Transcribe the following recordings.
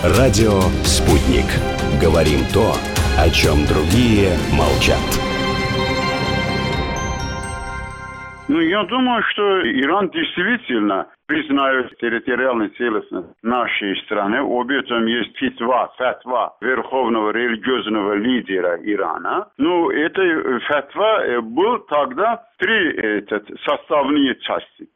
Радио «Спутник». Говорим то, о чем другие молчат. Я думаю, что Иран действительно признает территориальную целостность нашей страны. Об этом есть фатва верховного религиозного лидера Ирана. Эта фатва был тогда три составные части.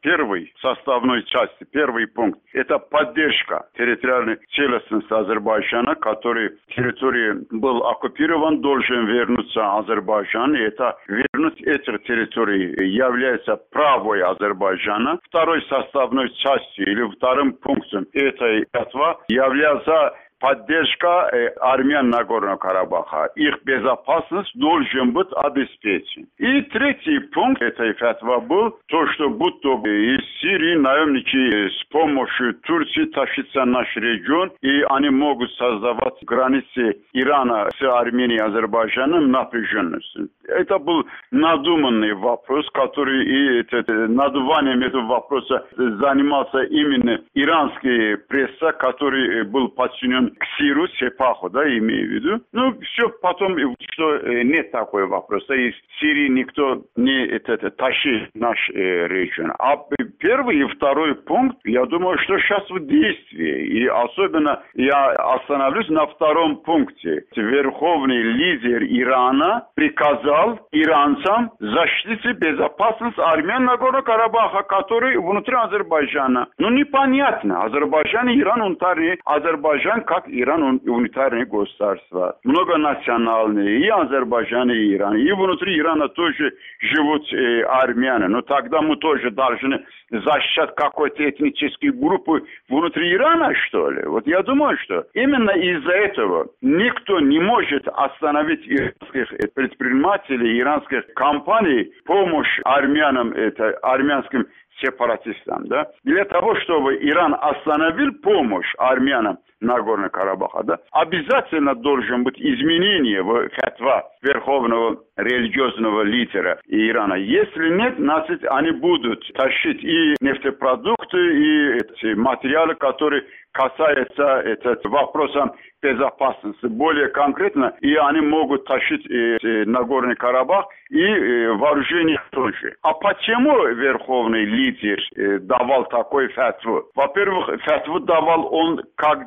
Первый пункт – это поддержка территориальной целостности Азербайджана, который территории был оккупирован, должен вернуться Азербайджан. Это вернуть эти территории является правой Азербайджана. Второй составной частью или вторым пунктом этой фатвы является поддержка армян Нагорного Карабаха. Их безопасность должен быть обеспечен. И третий пункт этой фатвы был то, что будто из Сирии наемники с помощью Турции тащатся в наш регион, и они могут создавать границы Ирана с Арменией и Азербайджаном напряженностью. Это был надуманный вопрос, который и надуванием этого вопроса занимался именно иранский пресса, который был подчинен к Сиру, Сепаху, имею в виду. Все потом, что нет такого вопроса. Из Сирии никто не тащит наш регион. А первый и второй пункт, я думаю, что сейчас в действии. И особенно я остановлюсь на втором пункте. Верховный лидер Ирана приказал иранцам защитить безопасность армян Нагорного Карабаха, которые внутри Азербайджана. Непонятно. Азербайджан и Иран унитарные. Азербайджан как Иран унитарное государство. Многонациональные. И Азербайджан, и Иран. И внутри Ирана тоже живут армяне. Но тогда мы тоже должны защищать какой-то этнической группы внутри Ирана, что ли? Я думаю, что именно из-за этого никто не может остановить иранских предпринимателей, иранских компаний помощь армянам, армянским сепаратистам. Для того, чтобы Иран остановил помощь армянам Нагорного Карабаха, обязательно должен быть изменение в фатва верховного религиозного лидера Ирана. Если нет, значит, они будут тащить и нефтепродукты, и эти материалы, которые касаются вопросом безопасности. Более конкретно, и они могут тащить Нагорный Карабах и вооружение тоже. А почему верховный лидер давал такой фатву? Во-первых, фатву давал он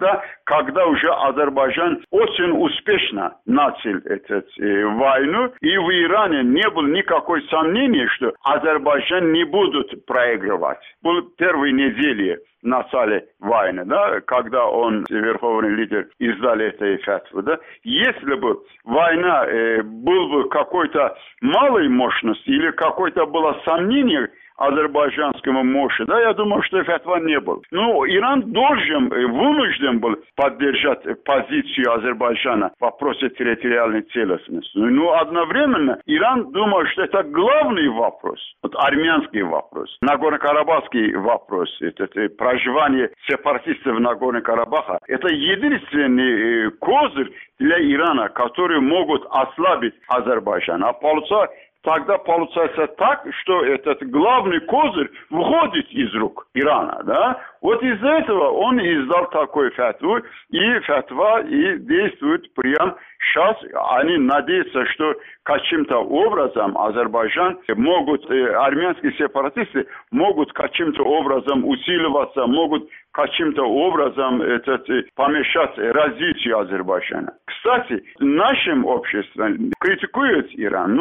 когда уже Азербайджан очень успешно начал эту войну, и в Иране не было никакой сомнения, что Азербайджан не будут проигрывать. Был первые недели в начале войны, когда он, верховный лидер, издали этой фатву. Если бы война был бы какой-то малой мощности или какое-то было сомнение азербайджанскому мощи, я думаю, что фатва не был. Иран вынужден был поддержать позицию Азербайджана в вопросе территориальной целостности. Одновременно Иран думает, что это главный вопрос, армянский вопрос, Нагорно-Карабахский вопрос, проживание сепаратистов Нагорного Карабаха. Это единственный козырь для Ирана, который могут ослабить Азербайджан. Тогда получается так, что этот главный козырь выходит из рук Ирана, из-за этого он издал такой фатву, и фатва и действует прямо сейчас. Они надеются, что каким-то образом Азербайджан армянские сепаратисты могут каким-то образом усиливаться, могут каким-то образом помешать развитию Азербайджана. Кстати, нашим обществом критикуют Иран.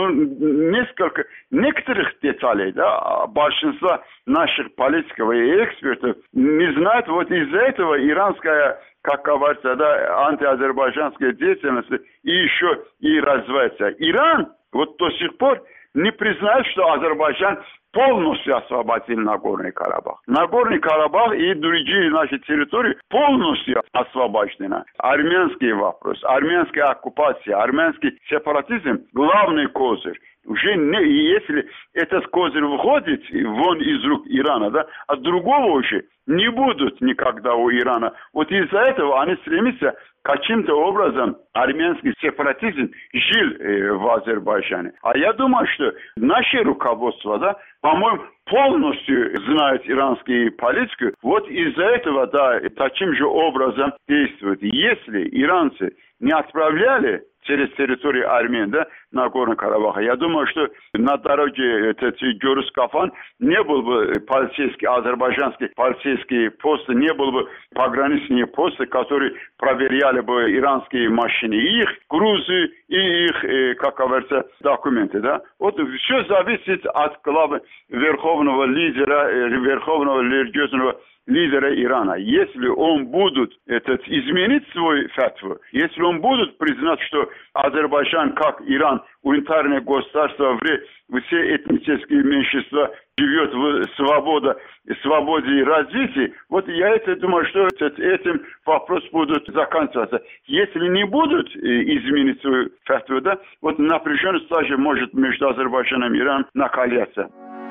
Некоторых деталей, большинство наших политиков и экспертов не знают. Из-за этого иранская, как говорится, антиазербайджанская деятельность и еще и развивается. Иран до сих пор не признает, что Азербайджан полностью освободил Нагорный Карабах. Нагорный Карабах и другие наши территории полностью освобождены. Армянский вопрос, армянская оккупация, армянский сепаратизм – главный козырь. уже если этот козырь выходит вон из рук Ирана, да, а другого уже не будут никогда у Ирана. Вот из-за этого они стремятся каким-то образом армянский сепаратизм жил в Азербайджане. А я думаю, что наше руководство, да, по-моему, полностью знает иранскую политику. Вот из-за этого, да, таким же образом действует. Если иранцы не отправляли через территорию Армении, да, на Горный Карабах, я думаю, что на дороге этот Гюрус-Кафан не был бы полицейский, азербайджанский полицейский пост, не был бы пограничные посты, которые проверяли бы иранские машины, их грузы и их, как говорится, документы, да. Вот все зависит от главы верховного лидера, верховного религиозного лидера Ирана. Если он будет изменить свой фатву, если он будет признать, что Азербайджан, как Иран, унитарное государство, все этнические меньшинства живет в свободе и развитии, вот я думаю, что этим вопрос будет заканчиваться. Если не будут изменить свою фатву, да, вот напряженность также может между Азербайджаном и Ираном накаляться.